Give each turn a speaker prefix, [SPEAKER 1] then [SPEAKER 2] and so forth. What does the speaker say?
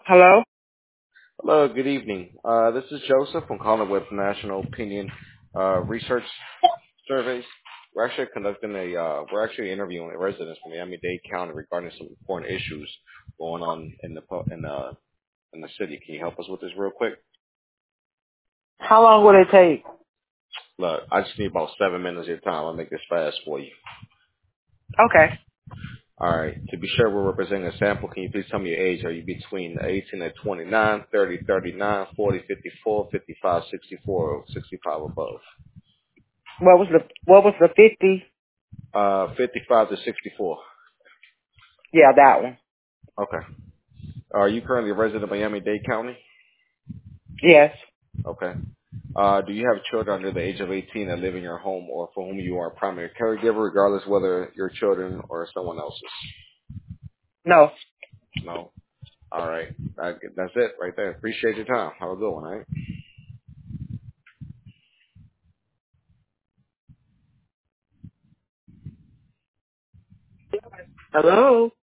[SPEAKER 1] Hello?
[SPEAKER 2] Hello, good evening. This is Joseph. I'm calling with National Opinion Research Surveys. We're actually interviewing residents from Miami-Dade County regarding some important issues going on in the city. Can you help us with this real quick?
[SPEAKER 1] How long will it take?
[SPEAKER 2] Look, I just need about 7 minutes of your time. I'll make this fast for you.
[SPEAKER 1] Okay.
[SPEAKER 2] All right. To be sure we're representing a sample, can you please tell me your age? Are you between 18 and 29, 30, 39, 40, 54, 55, 64, or 65 above?
[SPEAKER 1] What was the 50?
[SPEAKER 2] 55 to 64.
[SPEAKER 1] Yeah, that one.
[SPEAKER 2] Okay. Are you currently a resident of Miami-Dade County?
[SPEAKER 1] Yes.
[SPEAKER 2] Okay. Do you have children under the age of 18 that live in your home or for whom you are a primary caregiver, regardless whether your children or someone else's?
[SPEAKER 1] No.
[SPEAKER 2] No. All right. That's it right there. Appreciate your time. Have a good one, all right?
[SPEAKER 1] Hello?